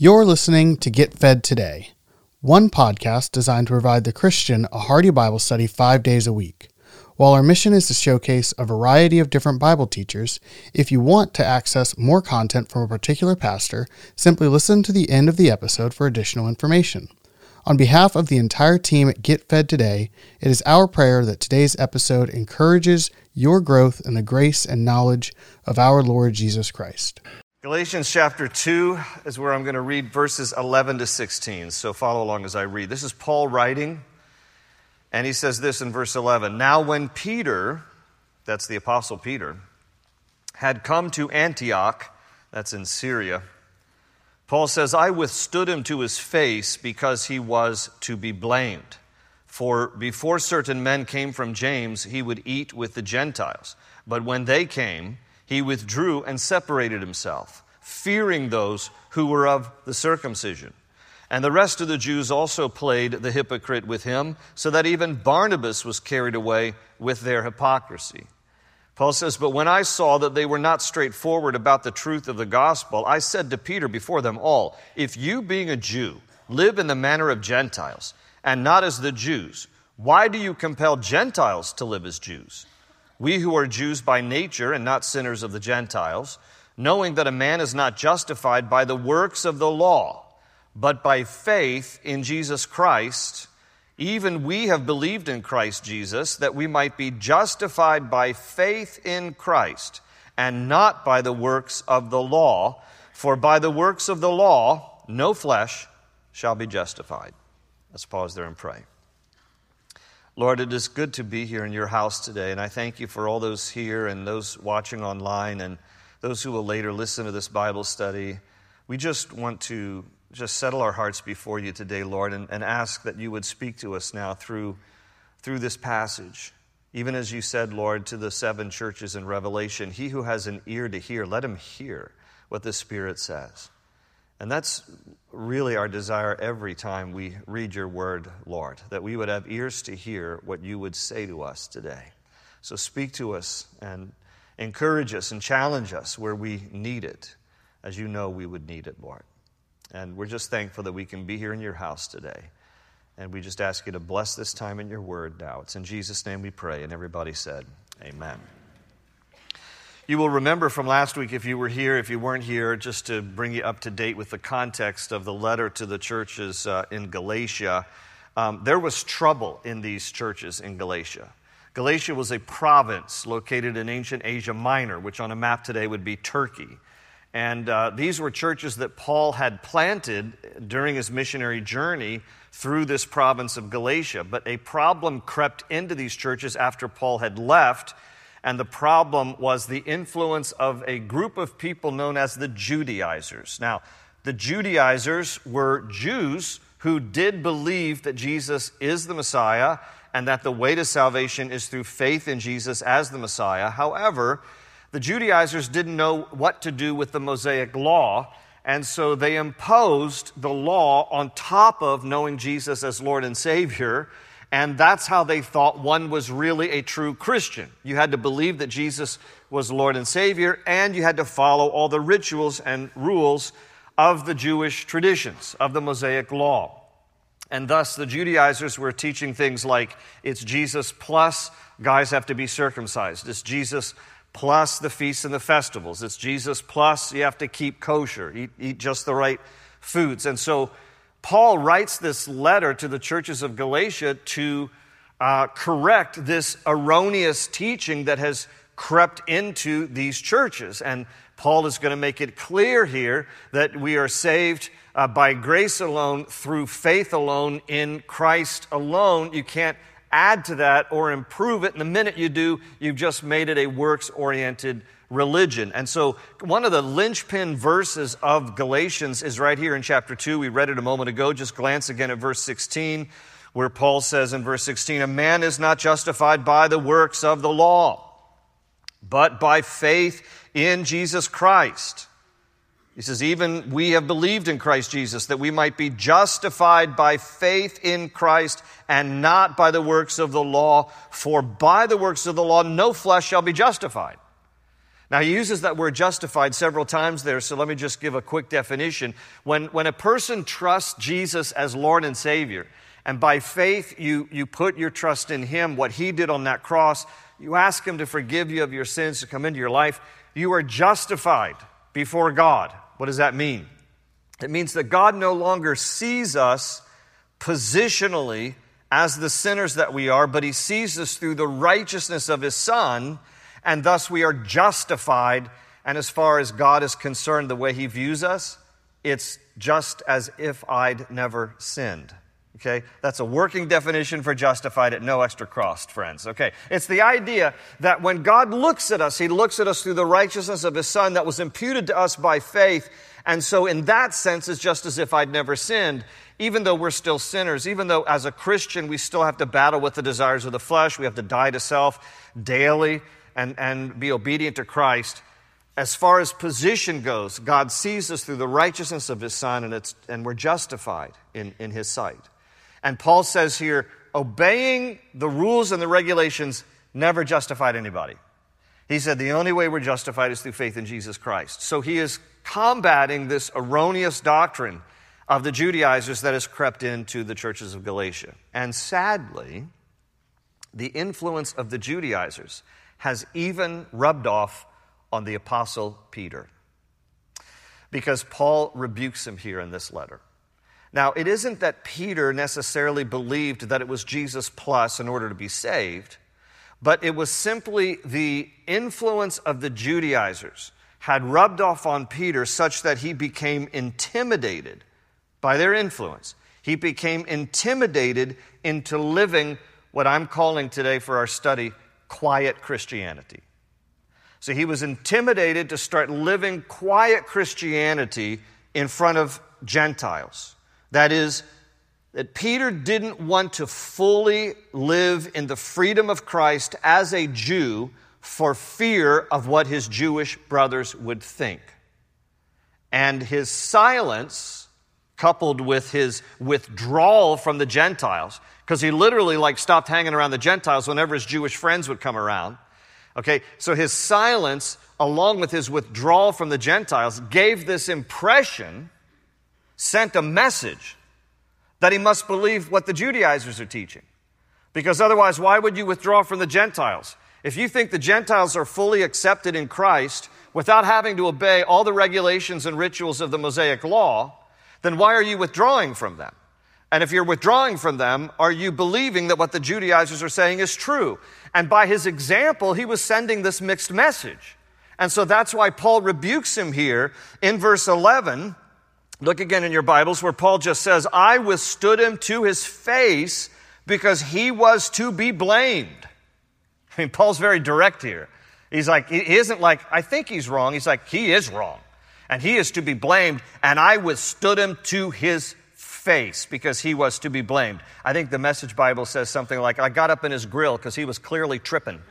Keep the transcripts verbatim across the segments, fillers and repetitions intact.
You're listening to Get Fed Today, one podcast designed to provide the Christian a hearty Bible study five days a week. While our mission is to showcase a variety of different Bible teachers, if you want to access more content from a particular pastor, simply listen to the end of the episode for additional information. On behalf of the entire team at Get Fed Today, it is our prayer that today's episode encourages your growth in the grace and knowledge of our Lord Jesus Christ. Galatians chapter two is where I'm going to read verses eleven to sixteen, so follow along as I read. This is Paul writing, and he says this in verse eleven. Now when Peter, that's the Apostle Peter, had come to Antioch, that's in Syria, Paul says, I withstood him to his face because he was to be blamed. For before certain men came from James, he would eat with the Gentiles. But when they came, he withdrew and separated himself, fearing those who were of the circumcision. And the rest of the Jews also played the hypocrite with him, so that even Barnabas was carried away with their hypocrisy. Paul says, but when I saw that they were not straightforward about the truth of the gospel, I said to Peter before them all, if you, being a Jew, live in the manner of Gentiles, and not as the Jews, why do you compel Gentiles to live as Jews? We who are Jews by nature and not sinners of the Gentiles, knowing that a man is not justified by the works of the law, but by faith in Jesus Christ, even we have believed in Christ Jesus, that we might be justified by faith in Christ, and not by the works of the law. For by the works of the law, no flesh shall be justified. Let's pause there and pray. Lord, it is good to be here in your house today, and I thank you for all those here and those watching online and those who will later listen to this Bible study. We just want to just settle our hearts before you today, Lord, and, and ask that you would speak to us now through, through this passage. Even as you said, Lord, to the seven churches in Revelation, he who has an ear to hear, let him hear what the Spirit says. And that's really our desire every time we read your word, Lord, that we would have ears to hear what you would say to us today. So speak to us and encourage us and challenge us where we need it, as you know we would need it, Lord. And we're just thankful that we can be here in your house today. And we just ask you to bless this time in your word now. It's in Jesus' name we pray. And everybody said, amen. You will remember from last week, if you were here, if you weren't here, just to bring you up to date with the context of the letter to the churches uh, in Galatia. Um, there was trouble in these churches in Galatia. Galatia was a province located in ancient Asia Minor, which on a map today would be Turkey. And uh, these were churches that Paul had planted during his missionary journey through this province of Galatia. But a problem crept into these churches after Paul had left. And the problem was the influence of a group of people known as the Judaizers. Now, the Judaizers were Jews who did believe that Jesus is the Messiah and that the way to salvation is through faith in Jesus as the Messiah. However, the Judaizers didn't know what to do with the Mosaic law, and so they imposed the law on top of knowing Jesus as Lord and Savior. And that's how they thought one was really a true Christian. You had to believe that Jesus was Lord and Savior, and you had to follow all the rituals and rules of the Jewish traditions, of the Mosaic law. And thus, the Judaizers were teaching things like, it's Jesus plus guys have to be circumcised. It's Jesus plus the feasts and the festivals. It's Jesus plus you have to keep kosher, eat, eat just the right foods. And so, Paul writes this letter to the churches of Galatia to uh, correct this erroneous teaching that has crept into these churches. And Paul is going to make it clear here that we are saved uh, by grace alone, through faith alone, in Christ alone. You can't add to that or improve it. And the minute you do, you've just made it a works-oriented religion. And so one of the linchpin verses of Galatians is right here in chapter two. We read it a moment ago. Just glance again at verse sixteen, where Paul says in verse sixteen, a man is not justified by the works of the law, but by faith in Jesus Christ. He says, even we have believed in Christ Jesus, that we might be justified by faith in Christ and not by the works of the law. For by the works of the law, no flesh shall be justified. Now, he uses that word justified several times there, so let me just give a quick definition. When, when a person trusts Jesus as Lord and Savior, and by faith you, you put your trust in him, what he did on that cross, you ask him to forgive you of your sins, to come into your life, you are justified before God. What does that mean? It means that God no longer sees us positionally as the sinners that we are, but he sees us through the righteousness of his Son, and thus we are justified. And as far as God is concerned, the way he views us, it's just as if I'd never sinned. Okay? That's a working definition for justified at no extra cost, friends. Okay? It's the idea that when God looks at us, he looks at us through the righteousness of his Son that was imputed to us by faith. And so in that sense, it's just as if I'd never sinned, even though we're still sinners, even though as a Christian, we still have to battle with the desires of the flesh. We have to die to self daily and, and be obedient to Christ. As far as position goes, God sees us through the righteousness of his Son, and, it's, and we're justified in, in his sight. And Paul says here, obeying the rules and the regulations never justified anybody. He said the only way we're justified is through faith in Jesus Christ. So he is combating this erroneous doctrine of the Judaizers that has crept into the churches of Galatia. And sadly, the influence of the Judaizers has even rubbed off on the Apostle Peter, because Paul rebukes him here in this letter. Now, it isn't that Peter necessarily believed that it was Jesus plus in order to be saved, but it was simply the influence of the Judaizers had rubbed off on Peter such that he became intimidated by their influence. He became intimidated into living what I'm calling today for our study, quiet Christianity. So he was intimidated to start living quiet Christianity in front of Gentiles. That is, that Peter didn't want to fully live in the freedom of Christ as a Jew for fear of what his Jewish brothers would think. And his silence, coupled with his withdrawal from the Gentiles, because he literally like stopped hanging around the Gentiles whenever his Jewish friends would come around. Okay, so his silence, along with his withdrawal from the Gentiles, gave this impression, sent a message that he must believe what the Judaizers are teaching. Because otherwise, why would you withdraw from the Gentiles? If you think the Gentiles are fully accepted in Christ without having to obey all the regulations and rituals of the Mosaic law, then why are you withdrawing from them? And if you're withdrawing from them, are you believing that what the Judaizers are saying is true? And by his example, he was sending this mixed message. And so that's why Paul rebukes him here in verse eleven. Look again in your Bibles where Paul just says, I withstood him to his face because he was to be blamed. I mean, Paul's very direct here. He's like, he isn't like, I think he's wrong. He's like, he is wrong. And he is to be blamed. And I withstood him to his face because he was to be blamed. I think the Message Bible says something like, I got up in his grill because he was clearly tripping.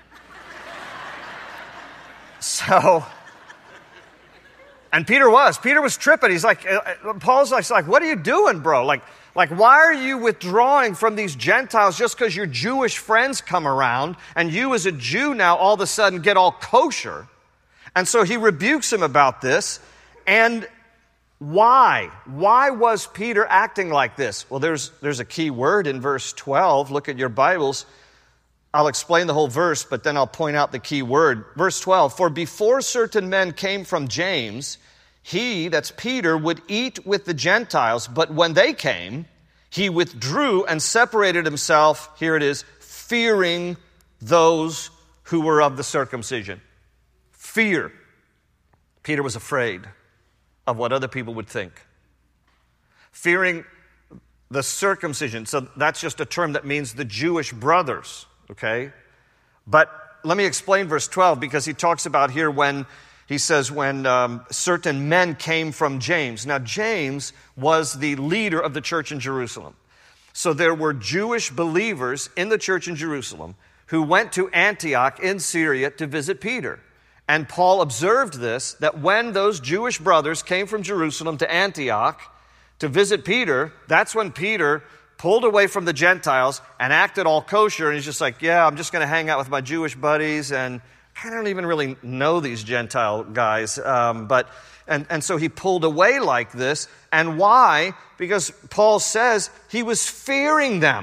So, and Peter was. Peter was tripping. He's like, Paul's like, what are you doing, bro? Like, like, why are you withdrawing from these Gentiles just because your Jewish friends come around and you as a Jew now all of a sudden get all kosher? And so he rebukes him about this. And why? Why was Peter acting like this? Well, there's, there's a key word in verse twelve. Look at your Bibles. I'll explain the whole verse, but then I'll point out the key word. Verse twelve, for before certain men came from James, he, that's Peter, would eat with the Gentiles, but when they came, he withdrew and separated himself, here it is, fearing those who were of the circumcision. Fear. Peter was afraid of what other people would think. Fearing the circumcision. So that's just a term that means the Jewish brothers, okay? But let me explain verse twelve, because he talks about here when he says when um, certain men came from James. Now, James was the leader of the church in Jerusalem. So there were Jewish believers in the church in Jerusalem who went to Antioch in Syria to visit Peter. And Paul observed this, that when those Jewish brothers came from Jerusalem to Antioch to visit Peter, that's when Peter pulled away from the Gentiles and acted all kosher. And he's just like, yeah, I'm just going to hang out with my Jewish buddies and I don't even really know these Gentile guys. Um, but and, and so he pulled away like this. And why? Because Paul says he was fearing them.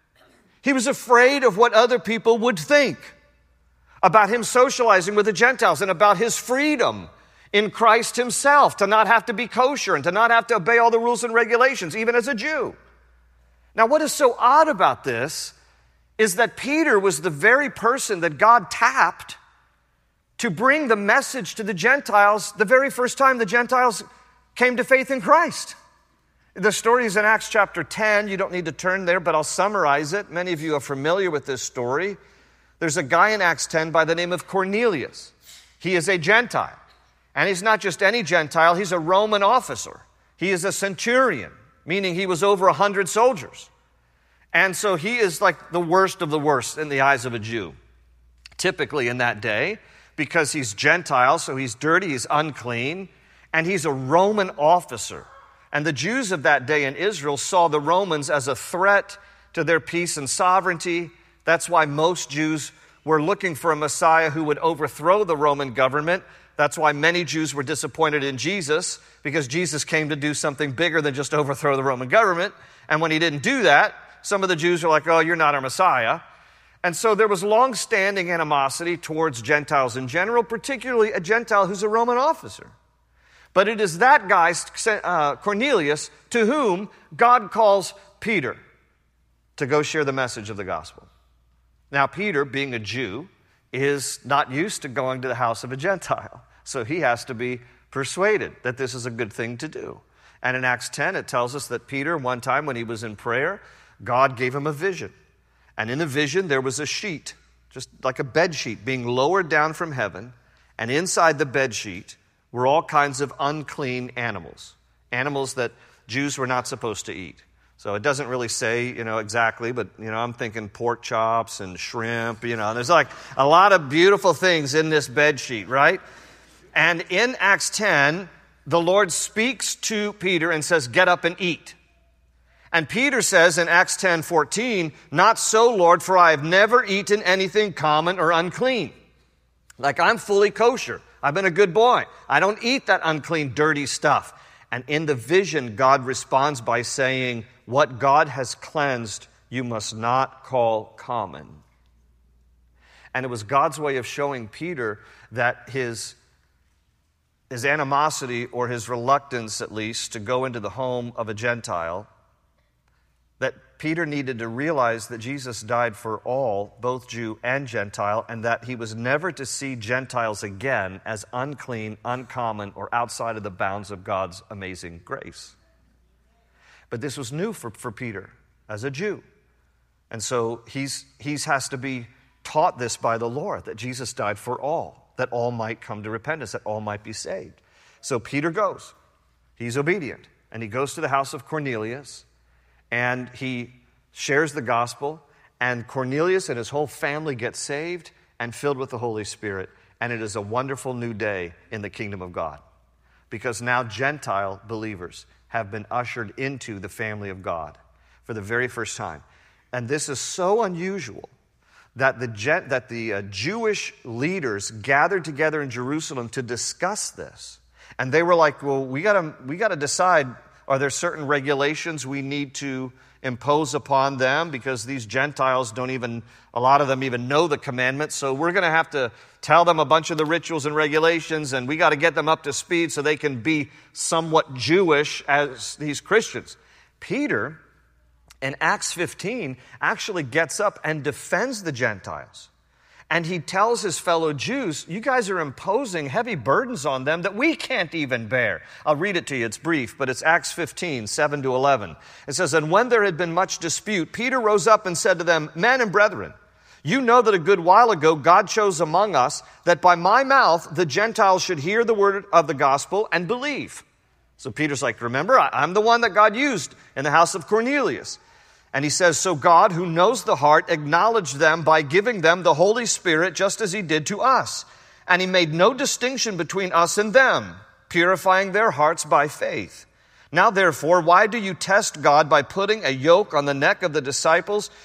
He was afraid of what other people would think about him socializing with the Gentiles and about his freedom in Christ himself to not have to be kosher and to not have to obey all the rules and regulations, even as a Jew. Now, what is so odd about this is that Peter was the very person that God tapped to bring the message to the Gentiles the very first time the Gentiles came to faith in Christ. The story is in Acts chapter ten. You don't need to turn there, but I'll summarize it. Many of you are familiar with this story. There's a guy in Acts ten by the name of Cornelius. He is a Gentile. And he's not just any Gentile, he's a Roman officer. He is a centurion, meaning he was over a hundred soldiers. And so he is like the worst of the worst in the eyes of a Jew, typically in that day, because he's Gentile, so he's dirty, he's unclean, and he's a Roman officer. And the Jews of that day in Israel saw the Romans as a threat to their peace and sovereignty. That's why most Jews were looking for a Messiah who would overthrow the Roman government. That's why many Jews were disappointed in Jesus, because Jesus came to do something bigger than just overthrow the Roman government. And when he didn't do that, some of the Jews were like, oh, you're not our Messiah. And so there was long-standing animosity towards Gentiles in general, particularly a Gentile who's a Roman officer. But it is that guy, uh, Cornelius, to whom God calls Peter to go share the message of the gospel. Now, Peter, being a Jew, is not used to going to the house of a Gentile. So he has to be persuaded that this is a good thing to do. And in Acts ten, it tells us that Peter, one time when he was in prayer, God gave him a vision. And in the vision, there was a sheet, just like a bed sheet, being lowered down from heaven. And inside the bed sheet were all kinds of unclean animals, animals that Jews were not supposed to eat. So it doesn't really say, you know, exactly, but, you know, I'm thinking pork chops and shrimp, you know. There's like a lot of beautiful things in this bed sheet, right? And in Acts ten, the Lord speaks to Peter and says, get up and eat. And Peter says in Acts ten fourteen, not so, Lord, for I have never eaten anything common or unclean. Like, I'm fully kosher. I've been a good boy. I don't eat that unclean, dirty stuff. And in the vision, God responds by saying, what God has cleansed, you must not call common. And it was God's way of showing Peter that his, his animosity, or his reluctance at least, to go into the home of a Gentile, that Peter needed to realize that Jesus died for all, both Jew and Gentile, and that he was never to see Gentiles again as unclean, uncommon, or outside of the bounds of God's amazing grace. But this was new for, for Peter as a Jew. And so he's he has to be taught this by the Lord, that Jesus died for all, that all might come to repentance, that all might be saved. So Peter goes. He's obedient. And he goes to the house of Cornelius, and he shares the gospel, and Cornelius and his whole family get saved and filled with the Holy Spirit. And it is a wonderful new day in the kingdom of God, because now Gentile believers have been ushered into the family of God for the very first time. And this is so unusual that the, that the uh, Jewish leaders gathered together in Jerusalem to discuss this. And they were like, well, we gotta, we gotta decide, are there certain regulations we need to impose upon them, because these Gentiles don't even, a lot of them even know the commandments, so we're going to have to tell them a bunch of the rituals and regulations, and we got to get them up to speed so they can be somewhat Jewish as these Christians. Peter, in Acts fifteen, actually gets up and defends the Gentiles. And he tells his fellow Jews, you guys are imposing heavy burdens on them that we can't even bear. I'll read it to you. It's brief, but it's Acts fifteen, seven to eleven. It says, and when there had been much dispute, Peter rose up and said to them, men and brethren, you know that a good while ago God chose among us that by my mouth the Gentiles should hear the word of the gospel and believe. So Peter's like, remember, I'm the one that God used in the house of Cornelius. And he says, so God, who knows the heart, acknowledged them by giving them the Holy Spirit just as he did to us. And he made no distinction between us and them, purifying their hearts by faith. Now, therefore, why do you test God by putting a yoke on the neck of the disciples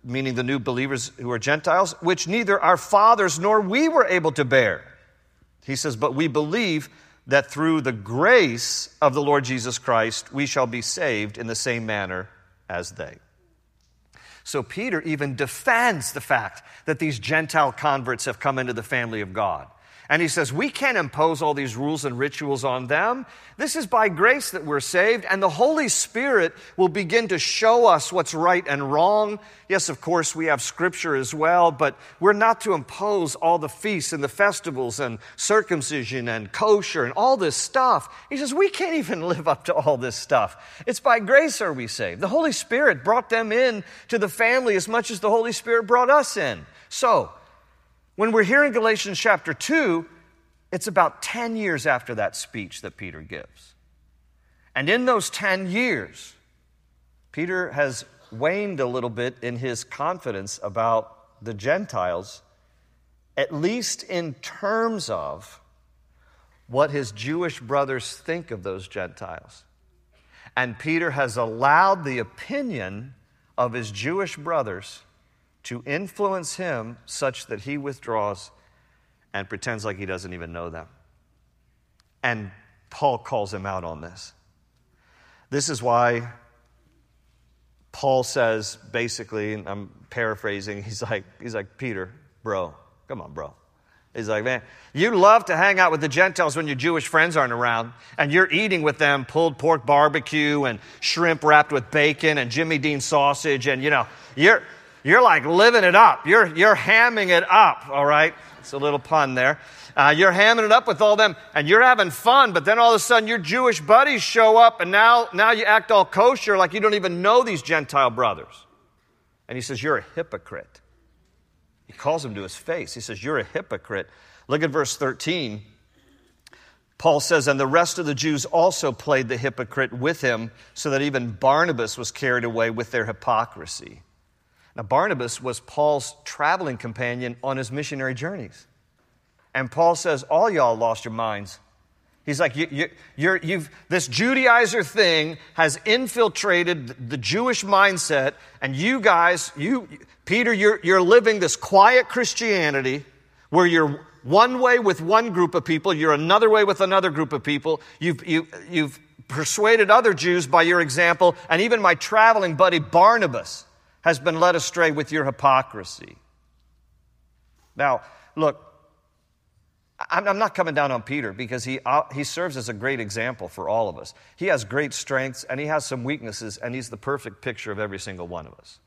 meaning the new believers who are Gentiles, which neither our fathers nor we were able to bear. He says, but we believe that through the grace of the Lord Jesus Christ, we shall be saved in the same manner as they. So Peter even defends the fact that these Gentile converts have come into the family of God. And he says, we can't impose all these rules and rituals on them. This is by grace that we're saved, and the Holy Spirit will begin to show us what's right and wrong. Yes, of course, we have Scripture as well, but we're not to impose all the feasts and the festivals and circumcision and kosher and all this stuff. He says, we can't even live up to all this stuff. It's by grace are we saved. The Holy Spirit brought them in to the family as much as the Holy Spirit brought us in. So, when we're here in Galatians chapter two, it's about ten years after that speech that Peter gives. And in those ten years, Peter has waned a little bit in his confidence about the Gentiles, at least in terms of what his Jewish brothers think of those Gentiles. And Peter has allowed the opinion of his Jewish brothers to influence him such that he withdraws and pretends like he doesn't even know them. And Paul calls him out on this. This is why Paul says, basically, and I'm paraphrasing, he's like, he's like, Peter, bro, come on, bro. He's like, man, you love to hang out with the Gentiles when your Jewish friends aren't around, and you're eating with them pulled pork barbecue and shrimp wrapped with bacon and Jimmy Dean sausage, and, you know, you're... You're like living it up. You're, you're hamming it up, all right? It's a little pun there. Uh, you're hamming it up with all them, and you're having fun, but then all of a sudden your Jewish buddies show up, and now, now you act all kosher like you don't even know these Gentile brothers. And he says, you're a hypocrite. He calls him to his face. He says, you're a hypocrite. Look at verse thirteen. Paul says, and the rest of the Jews also played the hypocrite with him, so that even Barnabas was carried away with their hypocrisy. Now, Barnabas was Paul's traveling companion on his missionary journeys. And Paul says, all y'all lost your minds. He's like, you, you, you're, you've, this Judaizer thing has infiltrated the Jewish mindset, and you guys, you, Peter, you're, you're living this quiet Christianity where you're one way with one group of people, you're another way with another group of people. You've, you, you've persuaded other Jews by your example, and even my traveling buddy Barnabas has been led astray with your hypocrisy. Now, look, I'm not coming down on Peter because he, he serves as a great example for all of us. He has great strengths and he has some weaknesses, and he's the perfect picture of every single one of us.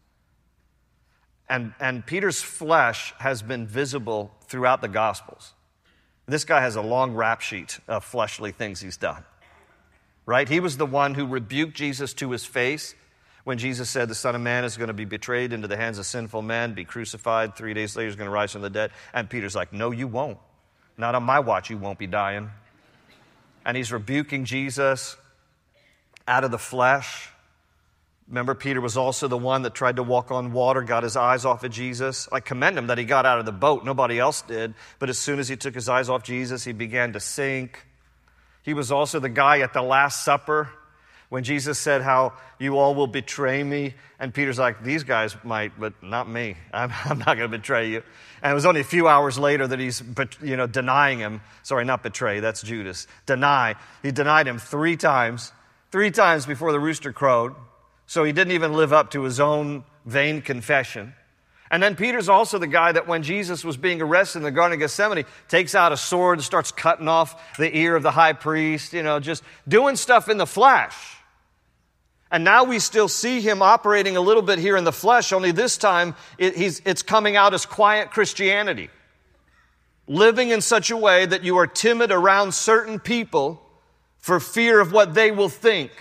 And, and Peter's flesh has been visible throughout the Gospels. This guy has a long rap sheet of fleshly things he's done, right? He was the one who rebuked Jesus to his face when Jesus said the Son of Man is going to be betrayed into the hands of sinful men, be crucified, three days later he's going to rise from the dead. And Peter's like, no, you won't. Not on my watch, you won't be dying. And he's rebuking Jesus out of the flesh. Remember, Peter was also the one that tried to walk on water, got his eyes off of Jesus. I commend him that he got out of the boat. Nobody else did. But as soon as he took his eyes off Jesus, he began to sink. He was also the guy at the Last Supper when Jesus said how you all will betray me. And Peter's like, these guys might, but not me. I'm, I'm not going to betray you. And it was only a few hours later that he's, you know, denying him. Sorry, not betray, that's Judas. Deny. He denied him three times, three times before the rooster crowed. So he didn't even live up to his own vain confession. And then Peter's also the guy that when Jesus was being arrested in the Garden of Gethsemane, takes out a sword and starts cutting off the ear of the high priest, you know, just doing stuff in the flesh. And now we still see him operating a little bit here in the flesh, only this time it, he's, it's coming out as quiet Christianity. Living in such a way that you are timid around certain people for fear of what they will think.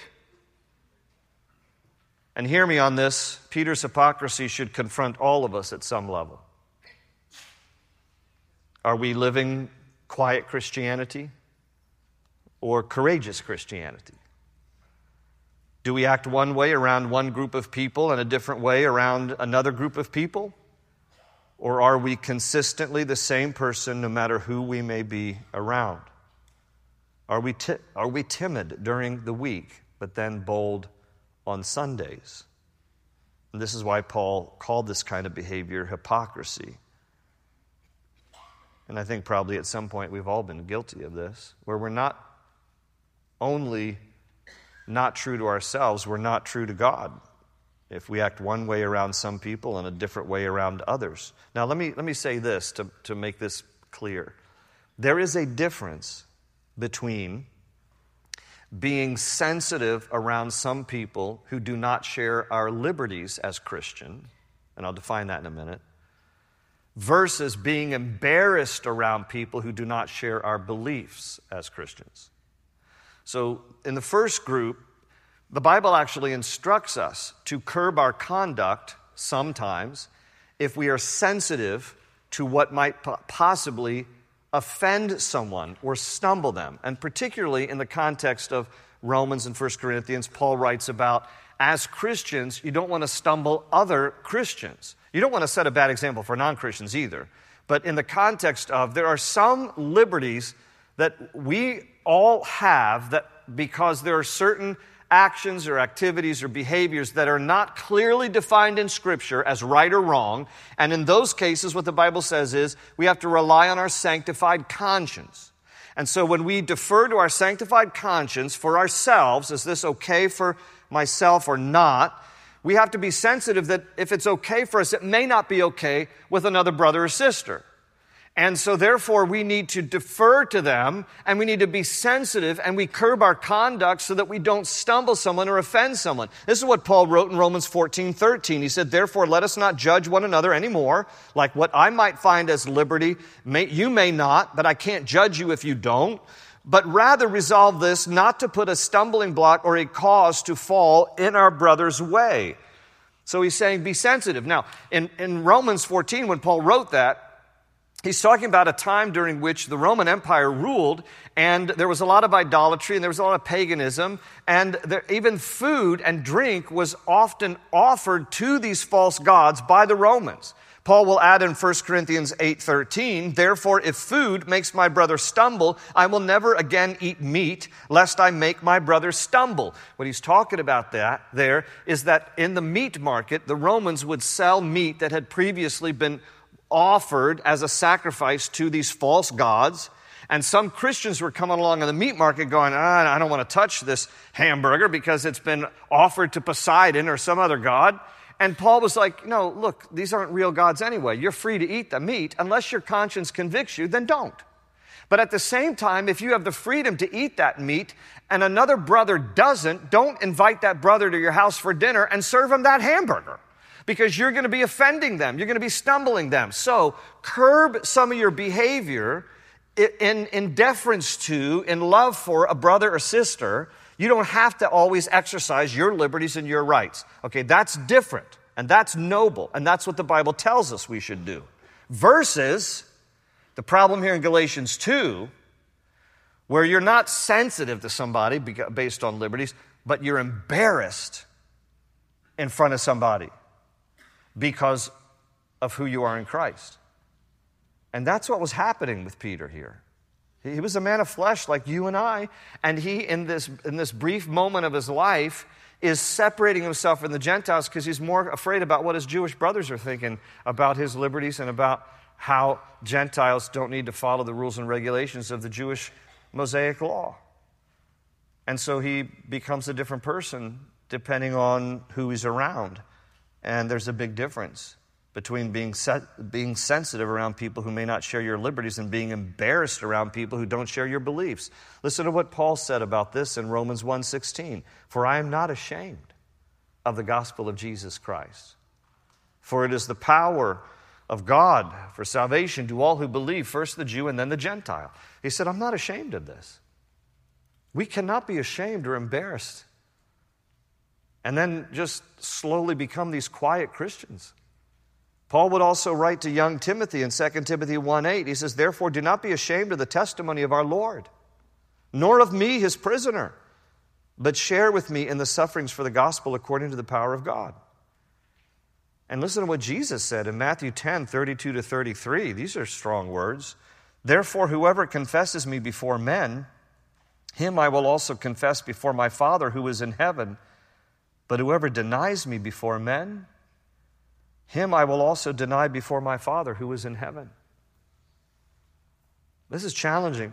And hear me on this, Peter's hypocrisy should confront all of us at some level. Are we living quiet Christianity or courageous Christianity? Do we act one way around one group of people and a different way around another group of people? Or are we consistently the same person no matter who we may be around? Are we, ti- are we timid during the week, but then bold on Sundays? And this is why Paul called this kind of behavior hypocrisy. And I think probably at some point we've all been guilty of this, where we're not only not true to ourselves, we're not true to God. If we act one way around some people and a different way around others. Now, let me, let me say this to, to make this clear. There is a difference between being sensitive around some people who do not share our liberties as Christian, and I'll define that in a minute, versus being embarrassed around people who do not share our beliefs as Christians. So, in the first group, the Bible actually instructs us to curb our conduct sometimes if we are sensitive to what might possibly offend someone or stumble them. And particularly in the context of Romans and First Corinthians, Paul writes about, as Christians, you don't want to stumble other Christians. You don't want to set a bad example for non-Christians either. But in the context of, there are some liberties that we all have that because there are certain actions or activities or behaviors that are not clearly defined in Scripture as right or wrong. And in those cases, what the Bible says is we have to rely on our sanctified conscience. And so when we defer to our sanctified conscience for ourselves, is this okay for myself or not, we have to be sensitive that if it's okay for us, it may not be okay with another brother or sister. And so therefore we need to defer to them and we need to be sensitive and we curb our conduct so that we don't stumble someone or offend someone. This is what Paul wrote in Romans fourteen thirteen. He said, therefore let us not judge one another anymore, like what I might find as liberty, may, you may not, but I can't judge you if you don't. But rather resolve this not to put a stumbling block or a cause to fall in our brother's way. So he's saying be sensitive. Now, in, in Romans fourteen, when Paul wrote that, he's talking about a time during which the Roman Empire ruled, and there was a lot of idolatry, and there was a lot of paganism, and there, even food and drink was often offered to these false gods by the Romans. Paul will add in First Corinthians eight thirteen, therefore if food makes my brother stumble, I will never again eat meat, lest I make my brother stumble. What he's talking about that there is that in the meat market, the Romans would sell meat that had previously been offered as a sacrifice to these false gods. And some Christians were coming along in the meat market going, ah, I don't want to touch this hamburger because it's been offered to Poseidon or some other god. And Paul was like, no, look, these aren't real gods anyway. You're free to eat the meat. Unless your conscience convicts you, then don't. But at the same time, if you have the freedom to eat that meat and another brother doesn't, don't invite that brother to your house for dinner and serve him that hamburger, because you're going to be offending them. You're going to be stumbling them. So curb some of your behavior in, in deference to, in love for a brother or sister. You don't have to always exercise your liberties and your rights. Okay, that's different, and that's noble, and that's what the Bible tells us we should do. Versus the problem here in Galatians two, where you're not sensitive to somebody based on liberties, but you're embarrassed in front of somebody because of who you are in Christ. And that's what was happening with Peter here. He was a man of flesh like you and I, and he, in this, in this brief moment of his life, is separating himself from the Gentiles because he's more afraid about what his Jewish brothers are thinking about his liberties and about how Gentiles don't need to follow the rules and regulations of the Jewish Mosaic law. And so he becomes a different person depending on who he's around. And there's a big difference between being set, being sensitive around people who may not share your liberties and being embarrassed around people who don't share your beliefs. Listen to what Paul said about this in Romans one sixteen. For I am not ashamed of the gospel of Jesus Christ. For it is the power of God for salvation to all who believe, first the Jew and then the Gentile. He said, I'm not ashamed of this. We cannot be ashamed or embarrassed and then just slowly become these quiet Christians. Paul would also write to young Timothy in Second Timothy one eight. He says, therefore, do not be ashamed of the testimony of our Lord, nor of me, his prisoner, but share with me in the sufferings for the gospel according to the power of God. And listen to what Jesus said in Matthew ten thirty-two to thirty-three. These are strong words. Therefore, whoever confesses me before men, him I will also confess before my Father who is in heaven. But whoever denies me before men, him I will also deny before my Father who is in heaven. This is challenging.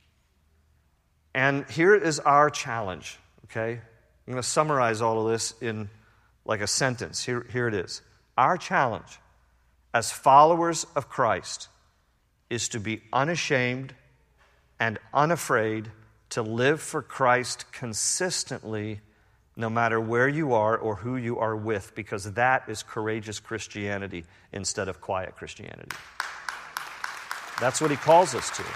And here is our challenge, okay? I'm going to summarize all of this in like a sentence. Here, here it is. Our challenge as followers of Christ is to be unashamed and unafraid to live for Christ consistently, no matter where you are or who you are with, because that is courageous Christianity instead of quiet Christianity. That's what he calls us to.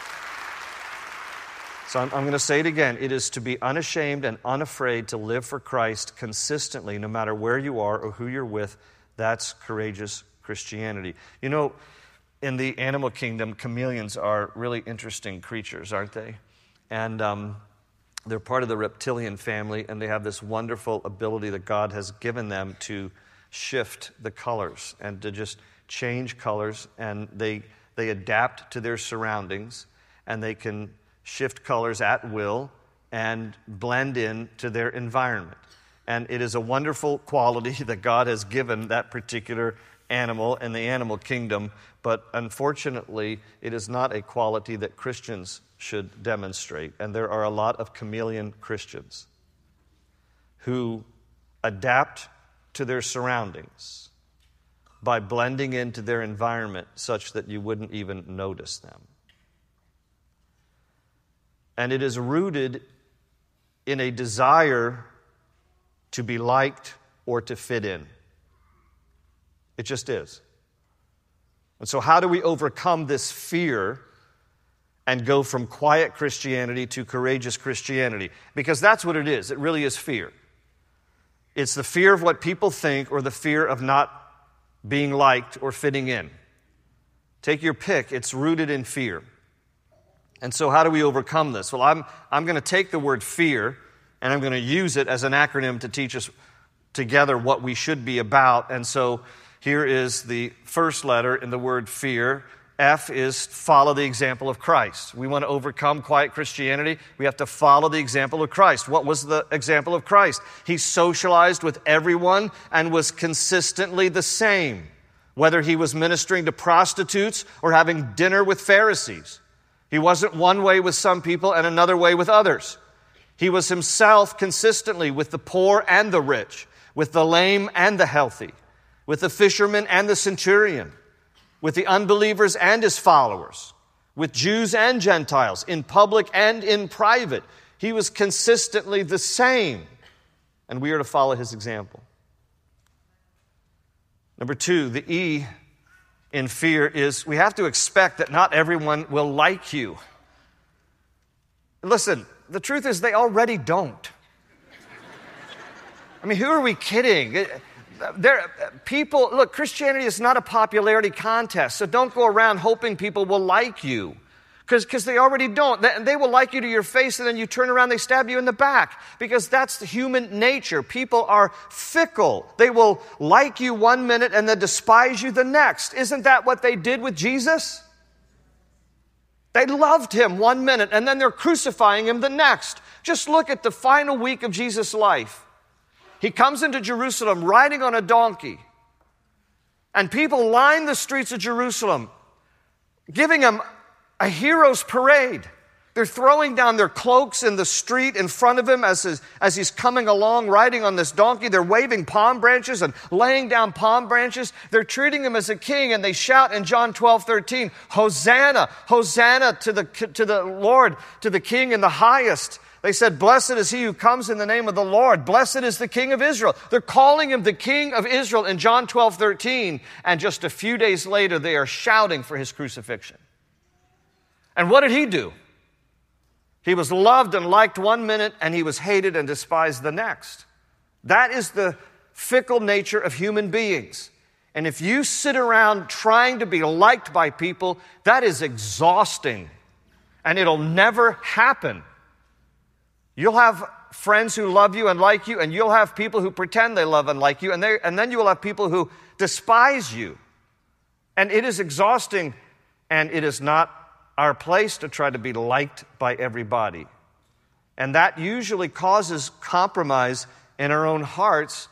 So I'm, I'm going to say it again. It is to be unashamed and unafraid to live for Christ consistently, no matter where you are or who you're with. That's courageous Christianity. You know, in the animal kingdom, chameleons are really interesting creatures, aren't they? And um, they're part of the reptilian family, and they have this wonderful ability that God has given them to shift the colors and to just change colors, and they they adapt to their surroundings, and they can shift colors at will and blend in to their environment. And it is a wonderful quality that God has given that particular animal in the animal kingdom, but unfortunately, it is not a quality that Christians should demonstrate. And there are a lot of chameleon Christians who adapt to their surroundings by blending into their environment such that you wouldn't even notice them. And it is rooted in a desire to be liked or to fit in. It just is. And so how do we overcome this fear and go from quiet Christianity to courageous Christianity? Because that's what it is. It really is fear. It's the fear of what people think or the fear of not being liked or fitting in. Take your pick. It's rooted in fear. And so how do we overcome this? Well, I'm, I'm going to take the word fear and I'm going to use it as an acronym to teach us together what we should be about. And so here is the first letter in the word fear. F is follow the example of Christ. We want to overcome quiet Christianity. We have to follow the example of Christ. What was the example of Christ? He socialized with everyone and was consistently the same, whether he was ministering to prostitutes or having dinner with Pharisees. He wasn't one way with some people and another way with others. He was himself consistently with the poor and the rich, with the lame and the healthy, with the fisherman and the centurion, with the unbelievers and his followers, with Jews and Gentiles, in public and in private. He was consistently the same, and we are to follow his example. Number two, the E in fear is we have to expect that not everyone will like you. Listen, the truth is they already don't. I mean, who are we kidding? There, people, look, Christianity is not a popularity contest, so don't go around hoping people will like you, because they already don't. They, they will like you to your face, and then you turn around, they stab you in the back, because that's the human nature. People are fickle. They will like you one minute and then despise you the next. Isn't that what they did with Jesus? They loved him one minute, and then they're crucifying him the next. Just look at the final week of Jesus' life. He comes into Jerusalem riding on a donkey, and people line the streets of Jerusalem, giving him a hero's parade. They're throwing down their cloaks in the street in front of him as, his, as he's coming along riding on this donkey. They're waving palm branches and laying down palm branches. They're treating him as a king, and they shout in John twelve thirteen, Hosanna, Hosanna to the, to the Lord, to the King in the highest. They said, blessed is he who comes in the name of the Lord. Blessed is the King of Israel. They're calling him the King of Israel in John twelve thirteen. And just a few days later, they are shouting for his crucifixion. And what did he do? He was loved and liked one minute, and he was hated and despised the next. That is the fickle nature of human beings. And if you sit around trying to be liked by people, that is exhausting. And it'll never happen. You'll have friends who love you and like you, and you'll have people who pretend they love and like you, and, they, and then you will have people who despise you. And it is exhausting, and it is not our place to try to be liked by everybody. And that usually causes compromise in our own hearts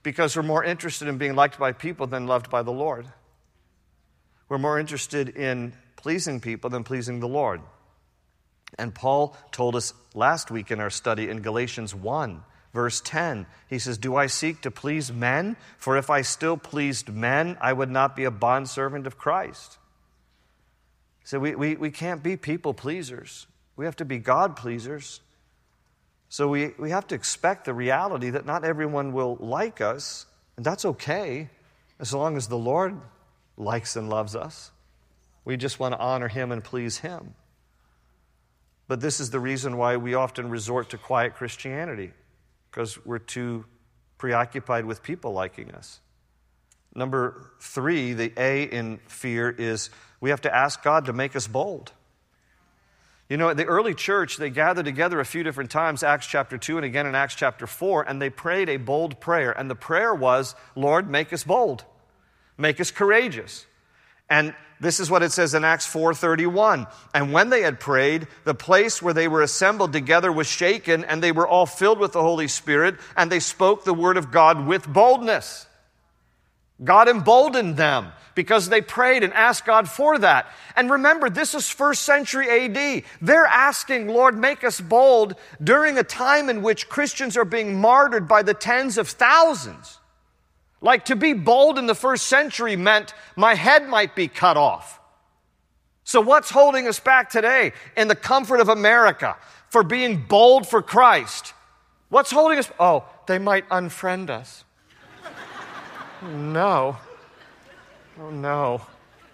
because we're more interested in being liked by people than loved by the Lord. We're more interested in pleasing people than pleasing the Lord. And Paul told us last week in our study in Galatians one, verse ten, he says, "Do I seek to please men? For if I still pleased men, I would not be a bondservant of Christ." So we, we, we can't be people pleasers. We have to be God pleasers. So we, we have to expect the reality that not everyone will like us, and that's okay as long as the Lord likes and loves us. We just want to honor Him and please Him. But this is the reason why we often resort to quiet Christianity, because we're too preoccupied with people liking us. Number three, the A in fear, is we have to ask God to make us bold. You know, the early church, they gathered together a few different times, Acts chapter two and again in Acts chapter four, and they prayed a bold prayer. And the prayer was, "Lord, make us bold. Make us courageous." And this is what it says in Acts four thirty-one. "And when they had prayed, the place where they were assembled together was shaken, and they were all filled with the Holy Spirit, and they spoke the word of God with boldness." God emboldened them because they prayed and asked God for that. And remember, this is first century A D. They're asking, "Lord, make us bold," during a time in which Christians are being martyred by the tens of thousands. Like, to be bold in the first century meant my head might be cut off. So what's holding us back today in the comfort of America for being bold for Christ? What's holding us? Oh, they might unfriend us. No. Oh, no.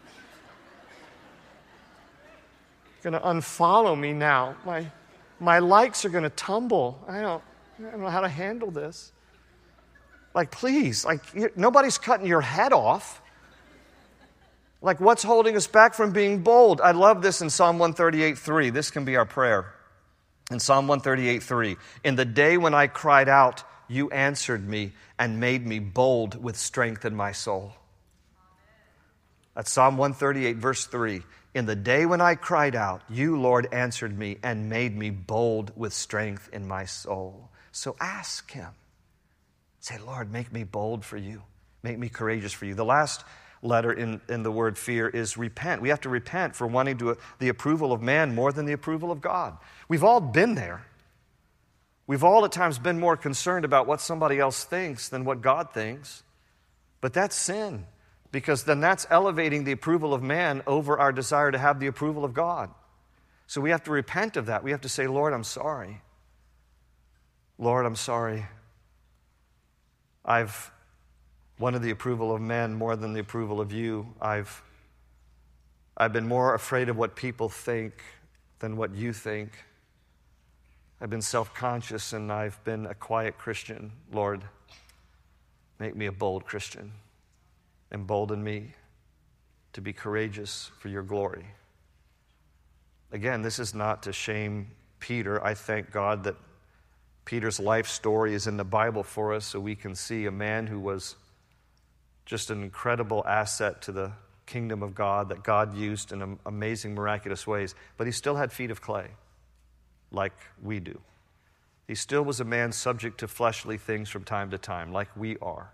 Going to unfollow me now. My, my likes are going to tumble. I don't, I don't know how to handle this. Like, please, like, nobody's cutting your head off. Like, what's holding us back from being bold? I love this in Psalm one thirty-eight three. This can be our prayer. In Psalm one thirty-eight three, "In the day when I cried out, you answered me and made me bold with strength in my soul." That's Psalm one thirty-eight, verse three. "In the day when I cried out, you, Lord, answered me and made me bold with strength in my soul." So ask Him. Say, "Lord, make me bold for you. Make me courageous for you." The last letter in, in the word fear is repent. We have to repent for wanting to, the approval of man more than the approval of God. We've all been there. We've all at times been more concerned about what somebody else thinks than what God thinks. But that's sin, because then that's elevating the approval of man over our desire to have the approval of God. So we have to repent of that. We have to say, "Lord, I'm sorry. Lord, I'm sorry. I've wanted the approval of men more than the approval of you. I've, I've been more afraid of what people think than what you think. I've been self-conscious and I've been a quiet Christian. Lord, make me a bold Christian. Embolden me to be courageous for your glory." Again, this is not to shame Peter. I thank God that Peter's life story is in the Bible for us so we can see a man who was just an incredible asset to the kingdom of God that God used in amazing, miraculous ways. But he still had feet of clay, like we do. He still was a man subject to fleshly things from time to time, like we are.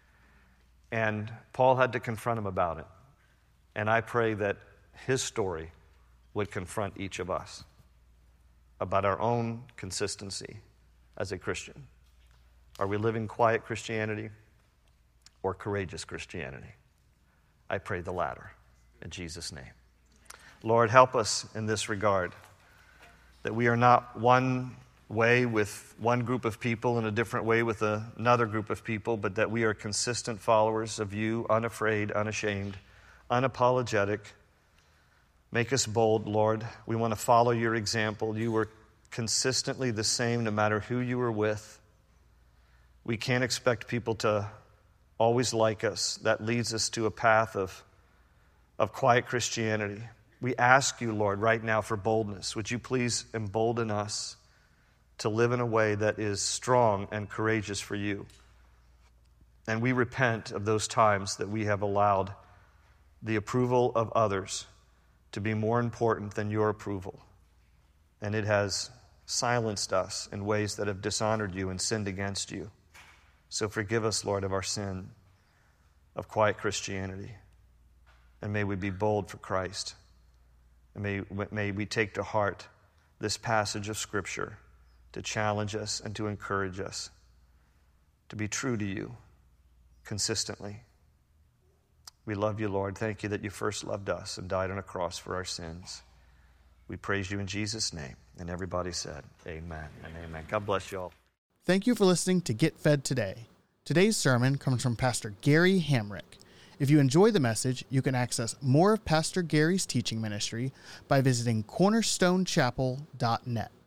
And Paul had to confront him about it. And I pray that his story would confront each of us about our own consistency as a Christian. Are we living quiet Christianity or courageous Christianity? I pray the latter in Jesus' name. Lord, help us in this regard, that we are not one way with one group of people and a different way with another group of people, but that we are consistent followers of you, unafraid, unashamed, unapologetic. Make us bold, Lord. We want to follow your example. You were consistently the same no matter who you were with. We can't expect people to always like us. That leads us to a path of, of quiet Christianity. We ask you, Lord, right now for boldness. Would you please embolden us to live in a way that is strong and courageous for you? And we repent of those times that we have allowed the approval of others to be more important than your approval. And it has silenced us in ways that have dishonored you and sinned against you. So forgive us, Lord, of our sin of quiet Christianity. And may we be bold for Christ. And may, may we take to heart this passage of Scripture to challenge us and to encourage us to be true to you consistently. We love you, Lord. Thank you that you first loved us and died on a cross for our sins. We praise you in Jesus' name. And everybody said, amen and amen. God bless you all. Thank you for listening to Get Fed Today. Today's sermon comes from Pastor Gary Hamrick. If you enjoy the message, you can access more of Pastor Gary's teaching ministry by visiting cornerstone chapel dot net.